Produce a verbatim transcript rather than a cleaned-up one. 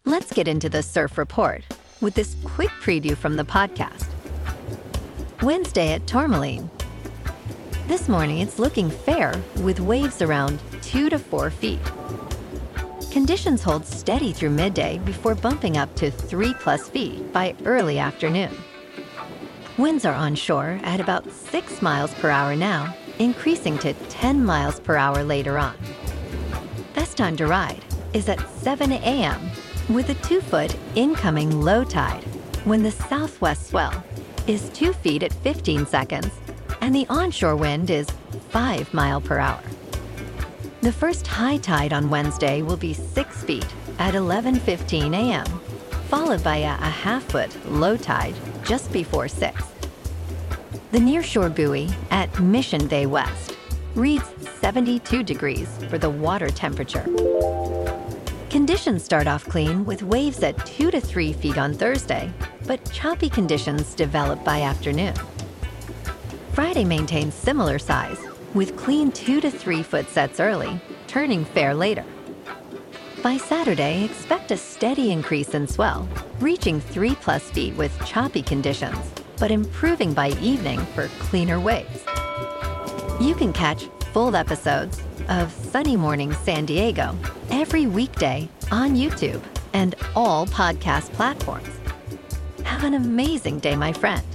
Let's get into the surf report with this quick preview from the podcast. Wednesday at Tourmaline. This morning it's looking fair with waves around two to four feet. Conditions hold steady through midday before bumping up to three plus feet by early afternoon. Winds are onshore at about six miles per hour now, increasing to ten miles per hour later on. Best time to ride is at seven a.m. with a two-foot incoming low tide when the southwest swell is two feet at fifteen seconds and the onshore wind is five mile per hour. The first high tide on Wednesday will be six feet at eleven fifteen a.m., followed by a, a half-foot low tide just before six. The nearshore buoy at Mission Bay West reads seventy-two degrees for the water temperature. Conditions start off clean with waves at two to three feet on Thursday, but choppy conditions develop by afternoon. Friday maintains similar size, with clean two to three foot sets early, turning fair later. By Saturday, expect a steady increase in swell, reaching three plus feet with choppy conditions, but improving by evening for cleaner waves. You can catch full episodes of Sunny Morning San Diego every weekday on YouTube and all podcast platforms. Have an amazing day, my friend.